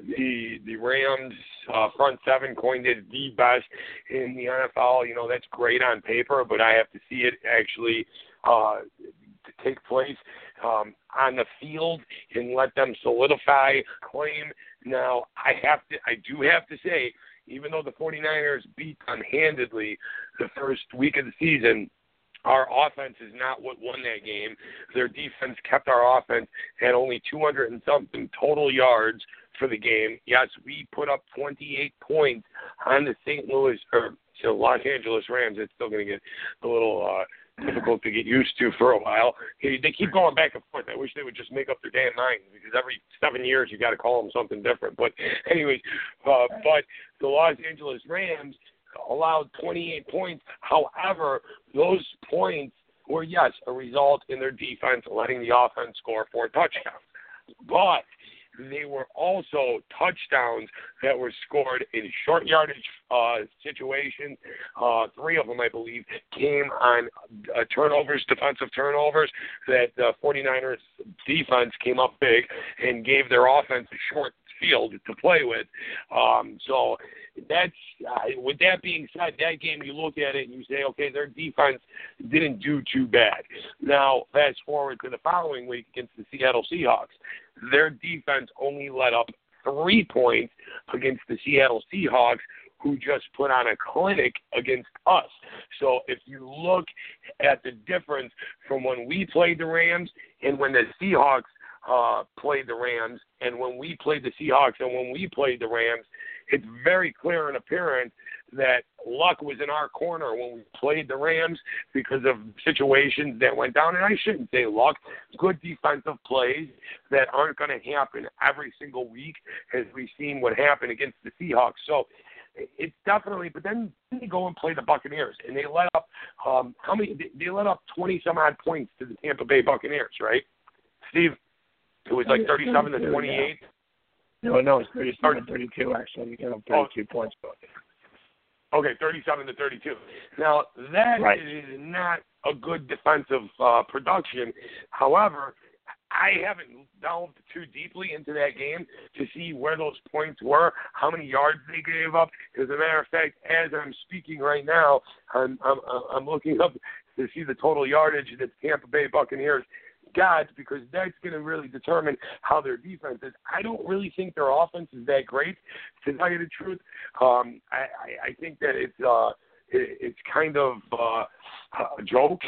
the the Rams uh, front seven coined it the best in the N F L. You know, that's great on paper, but I have to see it actually uh, take place um, on the field and let them solidify claim. Now, I have to, I do have to say, even though the 49ers beat them handedly the first week of the season, our offense is not what won that game. Their defense kept our offense at only two hundred and something total yards for the game. Yes, we put up twenty-eight points on the Saint Louis or so Los Angeles Rams. It's still going to get a little uh, difficult to get used to for a while. They keep going back and forth. I wish they would just make up their damn minds, because every seven years you got to call them something different. But anyways, uh, but the Los Angeles Rams allowed twenty-eight points. However, those points were, yes, a result in their defense letting the offense score four touchdowns. But they were also touchdowns that were scored in short yardage uh, situations. Uh, three of them, I believe, came on uh, turnovers, defensive turnovers, that the 49ers defense came up big and gave their offense a short field to play with. Um, so that's uh, with that being said, that game, you look at it and you say, okay, their defense didn't do too bad. Now, fast forward to the following week against the Seattle Seahawks. Their defense only let up three points against the Seattle Seahawks, who just put on a clinic against us. So if you look at the difference from when we played the Rams and when the Seahawks uh, played the Rams, and when we played the Seahawks and when we played the Rams, it's very clear and apparent that luck was in our corner when we played the Rams because of situations that went down. And I shouldn't say luck, good defensive plays that aren't going to happen every single week, as we've seen what happened against the Seahawks. So it's definitely, but then they go and play the Buccaneers, and they let up, um, how many, they let up twenty some odd points to the Tampa Bay Buccaneers, right? Steve, it was like thirty-seven to twenty-eight. No, no, it's thirty-seven to thirty-two, actually. You get them thirty-two oh. points. Okay, thirty-seven to thirty-two. Now, that right. is not a good defensive uh, production. However, I haven't delved too deeply into that game to see where those points were, how many yards they gave up. As a matter of fact, as I'm speaking right now, I'm, I'm, I'm looking up to see the total yardage that the Tampa Bay Buccaneers got, because that's going to really determine how their defense is. I don't really think their offense is that great, to tell you the truth. Um, I, I, I think that it's uh, it, it's kind of uh, a joke.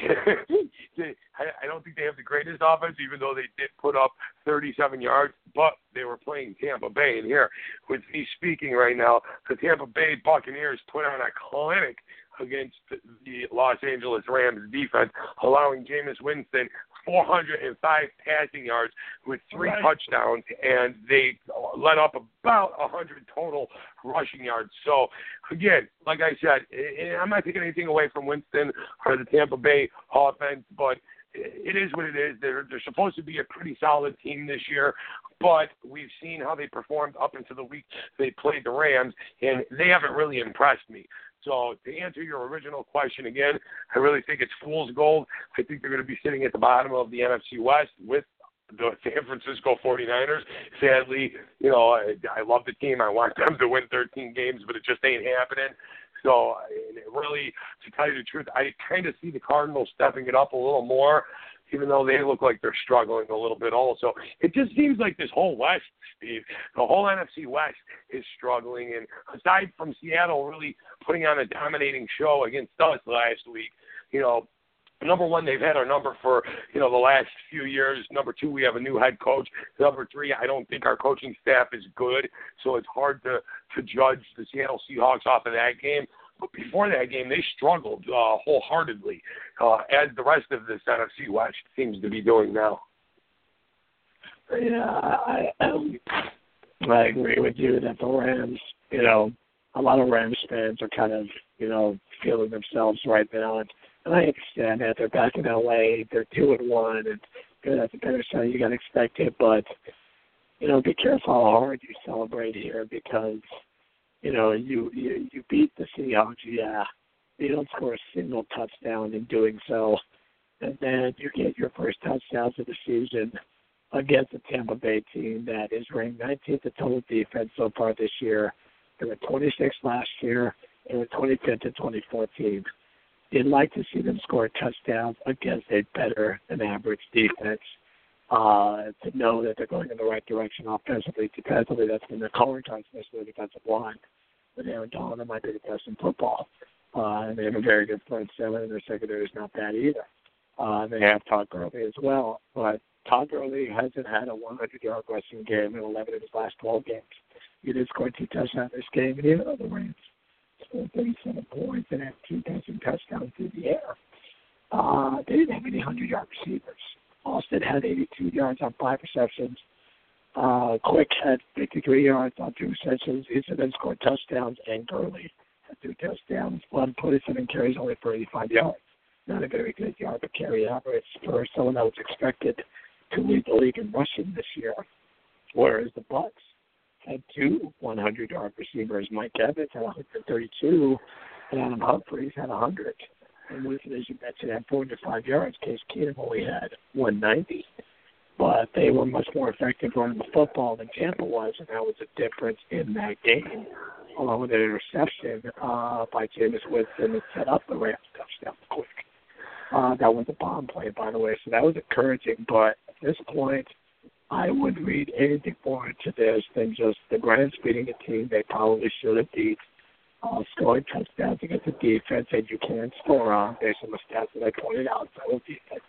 I, I don't think they have the greatest offense, even though they did put up thirty-seven yards, but they were playing Tampa Bay. And here, with me speaking right now, the Tampa Bay Buccaneers put on a clinic against the Los Angeles Rams defense, allowing Jameis Winston four hundred five passing yards with three right. touchdowns, and they let up about one hundred total rushing yards. So, again, like I said, I'm not taking anything away from Winston or the Tampa Bay offense, but it is what it is. They're, they're supposed to be a pretty solid team this year, but we've seen how they performed up into the week they played the Rams, and they haven't really impressed me. So to answer your original question again, I really think it's fool's gold. I think they're going to be sitting at the bottom of the N F C West with the San Francisco forty-niners. Sadly, you know, I, I love the team. I want them to win thirteen games, but it just ain't happening. So and it really, to tell you the truth, I kind of see the Cardinals stepping it up a little more, even though they look like they're struggling a little bit also. It just seems like this whole West, Steve, the whole N F C West is struggling. And aside from Seattle really putting on a dominating show against us last week, you know, number one, they've had our number for, you know, the last few years. Number two, we have a new head coach. Number three, I don't think our coaching staff is good, so it's hard to, to judge the Seattle Seahawks off of that game. But before that game, they struggled uh, wholeheartedly, uh, as the rest of this N F C West seems to be doing now. Yeah, I, um, I agree with you that the Rams, you know, a lot of Rams fans are kind of, you know, feeling themselves right now. And, and I understand that. They're back in L A. They're two and one. And you know, that's a better sign. You got to expect it. But, you know, be careful how hard you celebrate here because, you know, you, you, you beat the Seahawks, yeah. You don't score a single touchdown in doing so. And then you get your first touchdowns of the season against the Tampa Bay team that is ranked nineteenth in total defense so far this year. They were twenty-sixth last year. They were twenty-fifth in twenty fourteen. You'd like to see them score touchdowns against a better than average defense uh, to know that they're going in the right direction offensively. Defensively, that's been their calling cards, especially the defensive line. But Aaron Donald might be the best in football. Uh, and they have a very good front seven, and their secondary is not bad either. Uh, they have Todd Gurley as well, but Todd Gurley hasn't had a hundred-yard rushing game in eleven of his last twelve games. He did score two touchdowns this game, and even though the Rams scored thirty-seven points and had two passing touchdowns through the air, uh, they didn't have any hundred-yard receivers. Austin had eighty-two yards on five receptions. Uh, Quick had fifty-three yards on two receptions. Each of them scored touchdowns, and Gurley had two touchdowns. One forty-seven carries only for eighty-five yards. Not a very good yard per carry average for someone that was expected to lead the league in rushing this year. Whereas the Bucs had two hundred-yard receivers. Mike Evans had one hundred thirty-two, and Adam Humphries had one hundred. And Winston, as you mentioned, had four hundred five yards. Case Keenum only had one ninety. But they were much more effective running the football than Tampa was, and that was a difference in that game, along with an interception uh, by Jameis Winston that set up the Rams touchdown quick. Uh, that was a bomb play, by the way, so that was encouraging. But at this point, I wouldn't read anything more into this than just the Rams beating a team they probably should have beat, uh, scoring touchdowns against a defense that you can't score on based on the stats that I pointed out. So defense,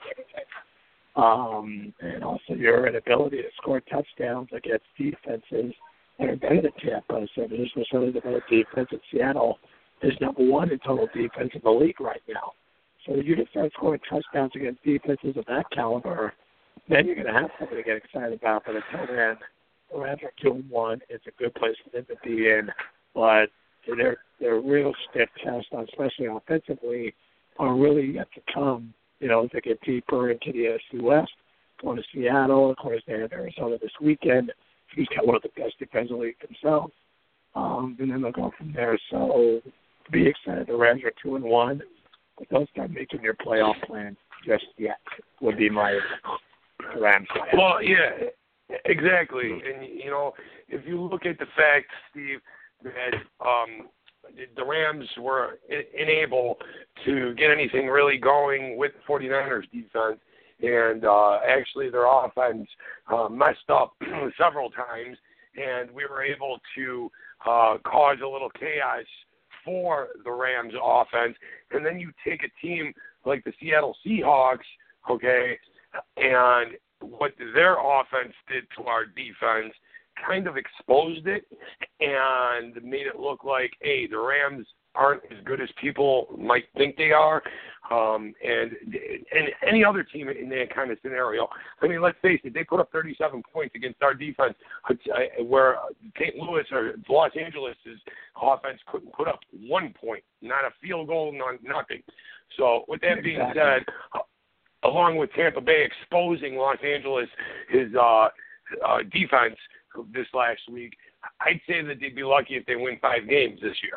um, and also your inability to score touchdowns against defenses that are better than Tampa. So there's certainly the better defense in Seattle is number one in total defense in the league right now. So if you can start scoring touchdowns against defenses of that caliber, then you're going to have something to get excited about. But until then, the Rams are two and one. It's a good place for them to be in, but their their real stiff test, especially offensively, are really yet to come. You know, to get deeper into the N F C West, going to Seattle. Of course, they have Arizona this weekend. He's got one of the best defensive leagues himself, um, and then they'll go from there. So be excited. The Rams are two and one. But don't start making your playoff plan just yet, would be my Rams plan. Well, yeah, exactly. And, you know, if you look at the fact, Steve, that um, the Rams were unable to get anything really going with the forty-niners defense, and uh, actually their offense uh, messed up several times, and we were able to uh, cause a little chaos for the Rams offense. And then you take a team like the Seattle Seahawks, okay, and what their offense did to our defense kind of exposed it and made it look like, hey, the Rams aren't as good as people might think they are. Um, and, and any other team in that kind of scenario, I mean, let's face it, they put up thirty-seven points against our defense, where Saint Louis or Los Angeles' offense couldn't put up one point, not a field goal, not nothing. So with that being Exactly. said, along with Tampa Bay exposing Los Angeles' his uh, uh, defense this last week, I'd say that they'd be lucky if they win five games this year.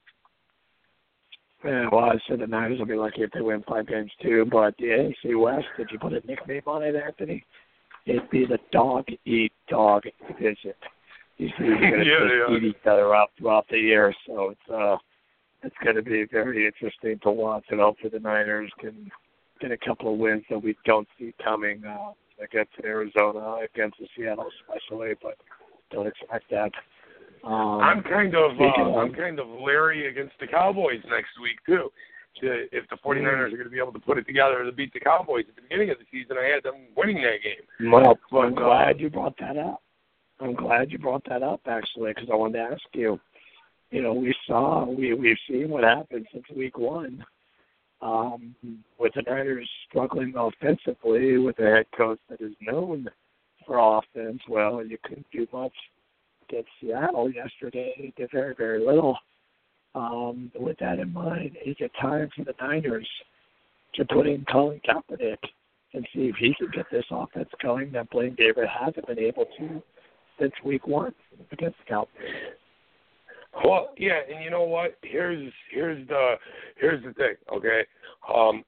Yeah, well, I said the Niners will be lucky if they win five games too. But the A F C West, did you put a nickname on it, Anthony? It'd be the dog-eat-dog division. These teams are going to yeah, yeah. eat each other up throughout the year, so it's uh, it's going to be very interesting to watch. And hopefully the Niners can get a couple of wins that we don't see coming uh, against Arizona, against the Seattle especially, but don't expect that. Um, I'm kind of uh, of, I'm kind of leery against the Cowboys next week too. To, if the 49ers are going to be able to put it together to beat the Cowboys at the beginning of the season, I had them winning that game. Well, but, I'm glad you brought that up. I'm glad you brought that up actually, because I wanted to ask you. You know, we saw we we've seen what happened since week one. Um, with the Niners struggling offensively, with a head coach that is known for offense, well, you couldn't do much against Seattle yesterday. They did very, very little. Um, with that in mind, is it time for the Niners to put in Colin Kaepernick and see if he can get this offense going that Blaine Gabbert hasn't been able to since week one against the Cowboys? Well, yeah, and you know what? Here's here's the here's the thing. Okay, um,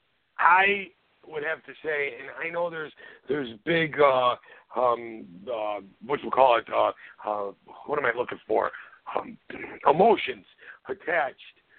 I would have to say, and I know there's there's big uh, um, uh, what you call it? Uh, uh, what am I looking for? Um, emotions attached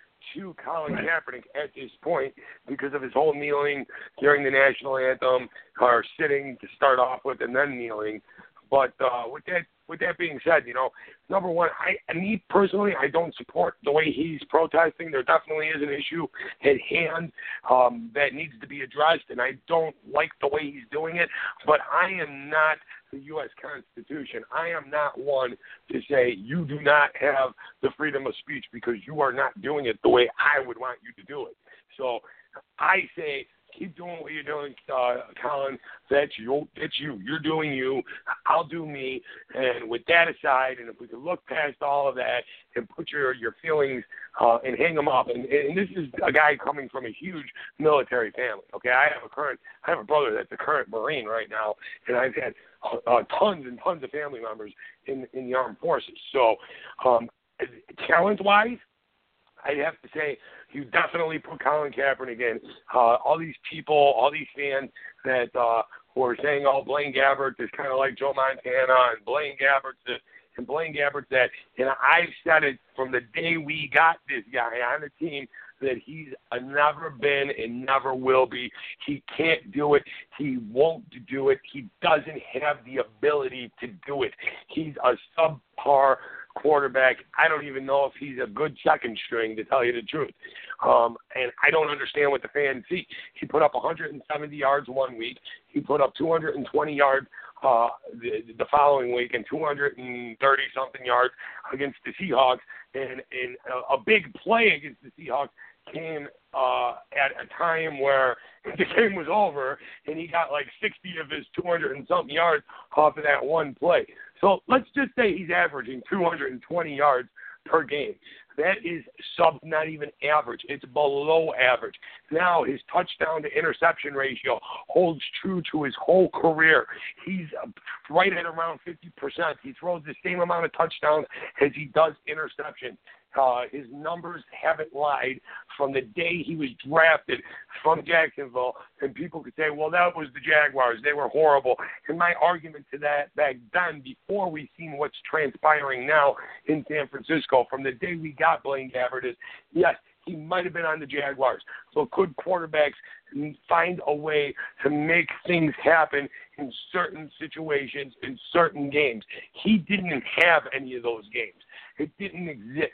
to Colin Right. Kaepernick at this point because of his whole kneeling during the national anthem, or sitting to start off with and then kneeling. But uh, with that with that being said, you know, number one, I me personally, I don't support the way he's protesting. There definitely is an issue at hand um, that needs to be addressed, and I don't like the way he's doing it. But I am not the U S Constitution. I am not one to say you do not have the freedom of speech because you are not doing it the way I would want you to do it. So I say, keep doing what you're doing, uh, Colin. That's you. That's you. You're doing you. I'll do me. And with that aside, and if we can look past all of that and put your your feelings uh, and hang them up. And, and this is a guy coming from a huge military family. Okay, I have a current. I have a brother that's a current Marine right now, and I've had uh, tons and tons of family members in in the armed forces. So, um, talent-wise, I'd have to say you definitely put Colin Kaepernick in. Uh, all these people, all these fans that uh, who are saying, oh, Blaine Gabbert is kind of like Joe Montana, and Blaine Gabbert's this, and Blaine Gabbert's that. And I've said it from the day we got this guy on the team that he's never been and never will be. He can't do it. He won't do it. He doesn't have the ability to do it. He's a subpar quarterback. I don't even know if he's a good second string, to tell you the truth. Um, and I don't understand what the fans see. He put up one hundred seventy yards one week. He put up two hundred twenty yards uh, the, the following week and two hundred thirty-something yards against the Seahawks. And, and a, a big play against the Seahawks came uh, at a time where the game was over, and he got like sixty of his two hundred and something yards off of that one play. So let's just say he's averaging two hundred twenty yards per game. That is sub, not even average. It's below average. Now his touchdown to interception ratio holds true to his whole career. He's right at around fifty percent. He throws the same amount of touchdowns as he does interceptions. Uh, his numbers haven't lied from the day he was drafted from Jacksonville. And people could say, well, that was the Jaguars. They were horrible. And my argument to that back then, before we seen what's transpiring now in San Francisco, from the day we got Blaine Gabbert, is, yes, he might have been on the Jaguars. So could quarterbacks find a way to make things happen in certain situations, in certain games? He didn't have any of those games. It didn't exist.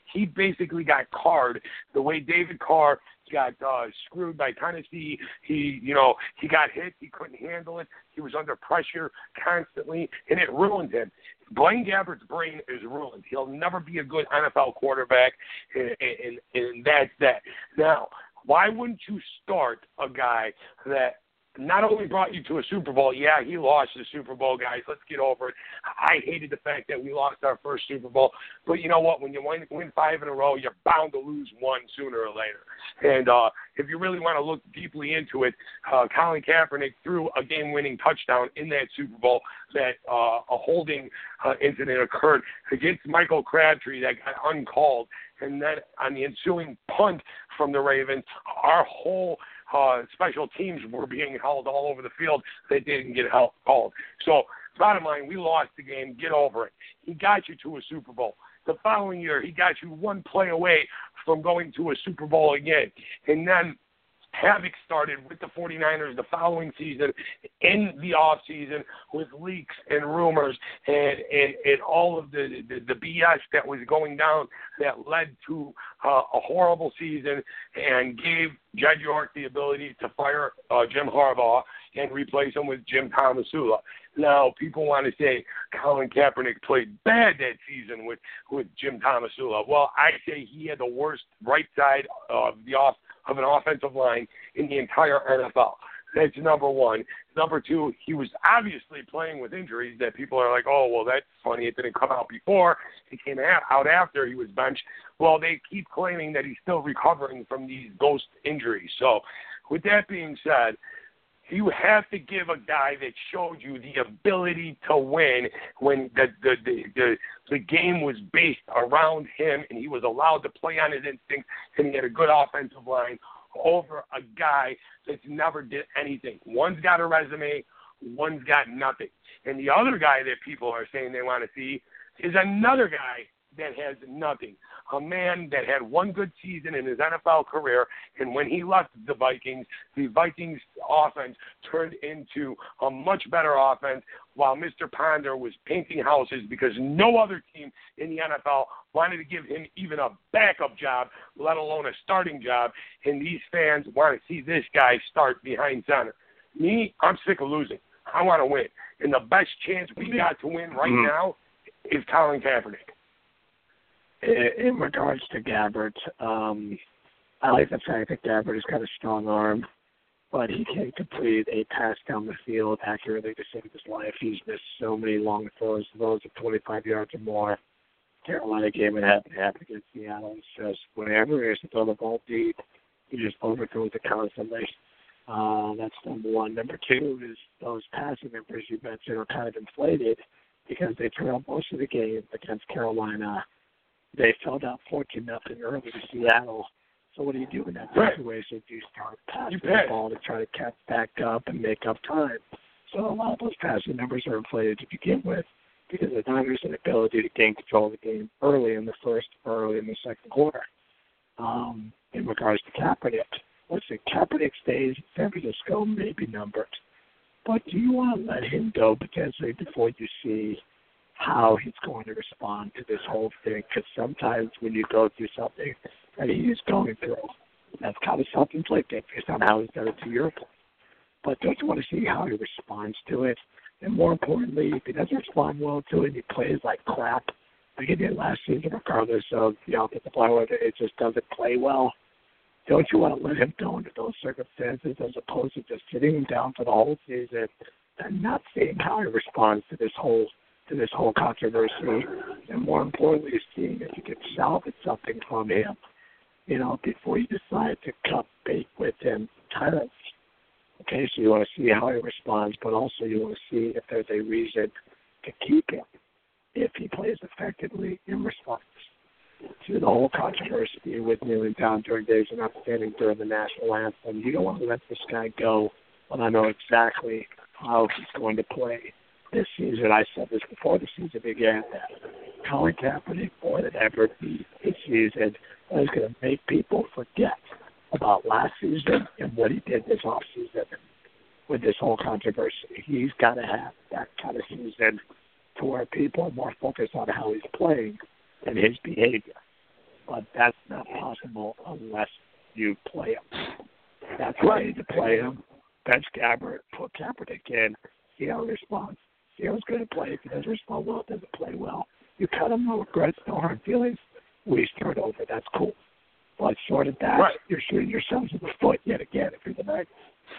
he basically got carred the way David Carr got uh, screwed by Tennessee. He, you know, he got hit. He couldn't handle it. He was under pressure constantly, and it ruined him. Blaine Gabbert's brain is ruined. He'll never be a good N F L quarterback, and, and, and that's that. Now, why wouldn't you start a guy that not only brought you to a Super Bowl, yeah, he lost the Super Bowl, guys. Let's get over it. I hated the fact that we lost our first Super Bowl. But you know what? When you win, win five in a row, you're bound to lose one sooner or later. And uh, if you really want to look deeply into it, uh, Colin Kaepernick threw a game-winning touchdown in that Super Bowl that uh, a holding uh, incident occurred against Michael Crabtree that got uncalled. And then on the ensuing punt from the Ravens, our whole uh, special teams were being held all over the field. They didn't get help called. So, bottom line, we lost the game. Get over it. He got you to a Super Bowl. The following year, he got you one play away from going to a Super Bowl again. And then havoc started with the 49ers the following season in the off season with leaks and rumors and, and, and all of the, the, the B S that was going down that led to uh, a horrible season and gave Jed York the ability to fire uh, Jim Harbaugh and replace him with Jim Tomsula. Now, people want to say Colin Kaepernick played bad that season with, with Jim Tomsula. Well, I say he had the worst right side of the off of an offensive line in the entire N F L. That's number one. Number two, he was obviously playing with injuries that people are like, oh, well, that's funny. It didn't come out before. It came out after he was benched. Well, they keep claiming that he's still recovering from these ghost injuries. So with that being said, you have to give a guy that showed you the ability to win when the the, the the the game was based around him and he was allowed to play on his instincts and he had a good offensive line over a guy that's never did anything. One's got a resume, one's got nothing. And the other guy that people are saying they want to see is another guy that has nothing. A man that had one good season in his N F L career, and when he left the Vikings, the Vikings offense turned into a much better offense while Mister Ponder was painting houses because no other team in the N F L wanted to give him even a backup job, let alone a starting job, and these fans want to see this guy start behind center. Me, I'm sick of losing. I want to win. And the best chance we got to win right mm-hmm. now is Colin Kaepernick. In regards to Gabbert, um, I like the fact that Gabbert has got a strong arm, but he can't complete a pass down the field accurately to save his life. He's missed so many long throws, those of twenty-five yards or more. Carolina game it happened, happened against Seattle. It's just whenever he has to throw the ball deep, he just overthrows it constantly. Uh, that's number one. Number two is those passing numbers you mentioned are kind of inflated because they trailed most of the game against Carolina. They fell down fourteen nothing early to Seattle. So what do you do in that situation? Do you start passing the ball to try to catch back up and make up time? So a lot of those passing numbers are inflated to begin with because the Niners' inability to gain control of the game early in the first or early in the second quarter. Um, in regards to Kaepernick, listen, Kaepernick stays in San Francisco may be numbered, but do you want to let him go potentially before you see how he's going to respond to this whole thing? Because sometimes when you go through something that he's going through, that's kind of self-inflicted based on how he's done it to your point. But don't you want to see how he responds to it? And more importantly, if he doesn't respond well to it and he plays like crap, like he did last season, regardless of the offensive line, whether it just doesn't play well, don't you want to let him go into those circumstances as opposed to just sitting him down for the whole season and not seeing how he responds to this whole to this whole controversy, and more importantly, seeing if you can salvage something from him, you know, before you decide to cut bait with him entirely. Okay, so you want to see how he responds, but also you want to see if there's a reason to keep him if he plays effectively in response to the whole controversy with kneeling down during days and not standing during the national anthem. You don't want to let this guy go when I know exactly how he's going to play this season. I said this before the season began, that Colin Kaepernick, more than ever, this season is going to make people forget about last season and what he did this offseason with this whole controversy. He's got to have that kind of season to where people are more focused on how he's playing than his behavior. but that's not possible unless you play him. That's why you need to play him. Bench Gabbert, put Kaepernick in, see how he responds. See how he's going to play. If he doesn't respond well, doesn't play well, you cut him, no regrets, no hard feelings. We start over. That's cool. But short of that, right. you're shooting yourselves in the foot yet again if you're the Niners.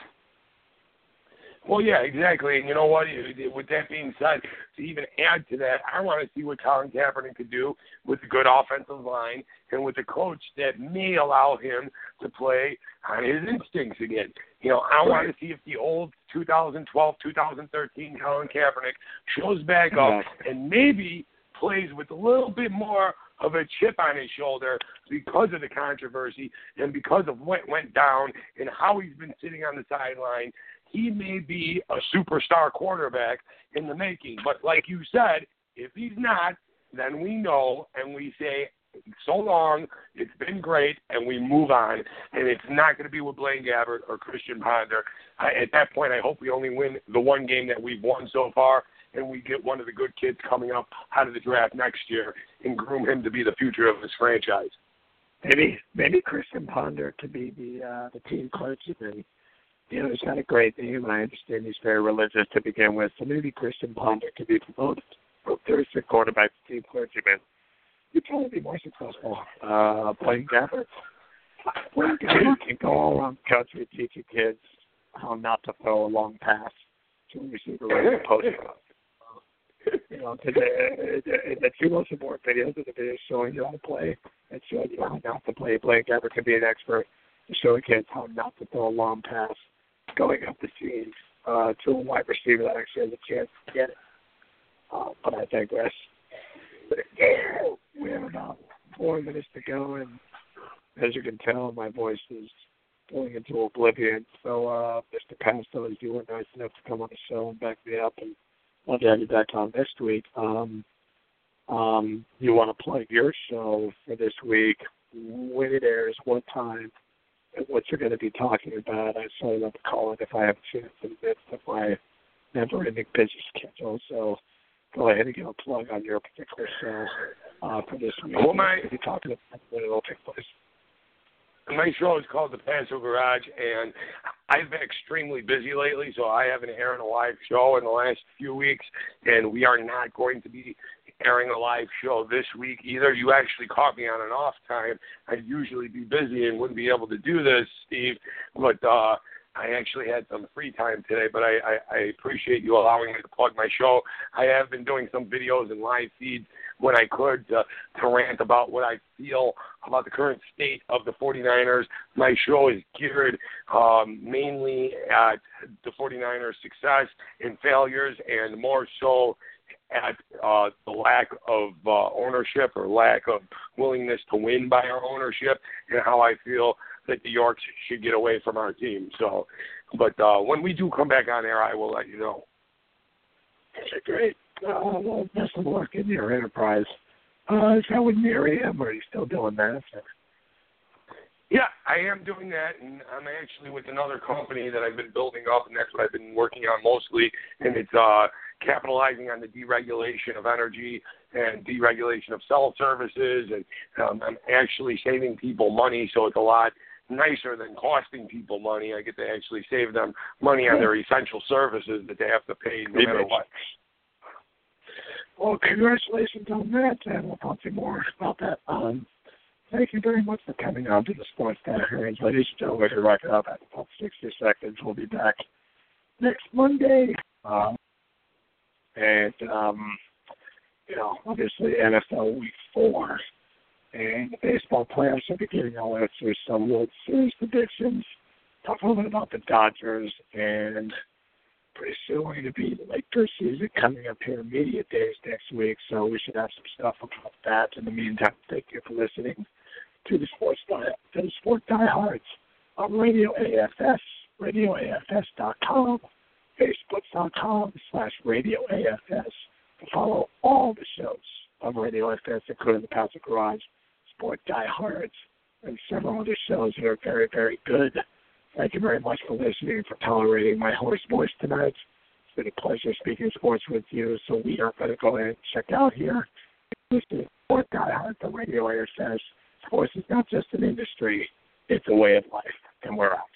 Well, yeah, exactly. And you know what? With that being said, to even add to that, I want to see what Colin Kaepernick could do with a good offensive line and with a coach that may allow him to play on his instincts again. You know, I want to see if the old two thousand twelve, two thousand thirteen Colin Kaepernick shows back up and maybe plays with a little bit more of a chip on his shoulder because of the controversy and because of what went down and how he's been sitting on the sideline. He may be a superstar quarterback in the making. But like you said, if he's not, then we know and we say, so long, it's been great, and we move on. And it's not going to be with Blaine Gabbert or Christian Ponder. I, at that point, I hope we only win the one game that we've won so far, and we get one of the good kids coming up out of the draft next year and groom him to be the future of this franchise. Maybe maybe Christian Ponder could be the uh, the team coach. And, you know, he's got a great name, and I understand he's very religious to begin with. So maybe Christian Ponder could be promoted from Thursday quarterback to team clergyman. You'd probably be more successful uh, playing Gabbert. Playing Gabbert can go all around the country teaching kids how not to throw a long pass to a receiver right in the post. You know, because the, the, the two most important videos are the videos showing you how to play and showing you how not to play. Playing Gabbert can be an expert to show kids how not to throw a long pass going up the seam uh, to a wide receiver that actually has a chance to get it. Uh, but I digress. We have about four minutes to go, and as you can tell, my voice is going into oblivion. So, uh, Mister Pasto, as you were nice enough to come on the show and back me up, and I'll have you back on next week. Um, um, you want to plug your show for this week, when it airs, what time, and what you're going to be talking about. I certainly love to call it if I have a chance in the midst of my never-ending busy schedule. So, go ahead and give a plug on your particular show uh, for this week. Well, my, you're talking about when it will take place. My show is called The Paso Garage, and I've been extremely busy lately, so I haven't aired a live show in the last few weeks, and we are not going to be airing a live show this week either. You actually caught me on an off time. I'd usually be busy and wouldn't be able to do this, Steve, but uh, I actually had some free time today, but I, I, I appreciate you allowing me to plug my show. I have been doing some videos and live feeds when I could to, to rant about what I feel about the current state of the 49ers. My show is geared um, mainly at the 49ers' success and failures, and more so at uh, the lack of uh, ownership or lack of willingness to win by our ownership, and how I feel that the Yorks should get away from our team. So, but uh, when we do come back on air, I will let you know. Okay, great. Uh, well, best of luck in your enterprise. Uh, is that with Miriam, or are you still doing that? Yeah, I am doing that, and I'm actually with another company that I've been building up, and that's what I've been working on mostly, and it's uh, capitalizing on the deregulation of energy and deregulation of cell services, and um, I'm actually saving people money, so it's a lot nicer than costing people money. I get to actually save them money on their essential services that they have to pay no matter what. Well, congratulations on that, and we'll talk to you more about that. Um, thank you very much for coming on to the Sports Data Hearings. Ladies and gentlemen, we're wrapping up at about sixty seconds. We'll be back next Monday. Um, and, um, you know, obviously N F L Week four. And the baseball playoffs are beginning. I'll answer some World Series predictions, talk a little bit about the Dodgers, and pretty soon we're going to be the Lakers season coming up here, media days next week, so we should have some stuff about that. In the meantime, thank you for listening to the Sports Die, to the Sport Diehards on Radio A F S, radio A F S dot com, facebook dot com slash Radio A F S to follow all the shows of Radio A F S, including the Paso Garage, Sport Diehards, and several other shows that are very, very good. Thank you very much for listening, for tolerating my hoarse voice tonight. It's been a pleasure speaking sports with you, so we are going to go ahead and check out here. This is Sport Diehards on Radio A F S, Sports is not just an industry, it's a way of life. And we're out.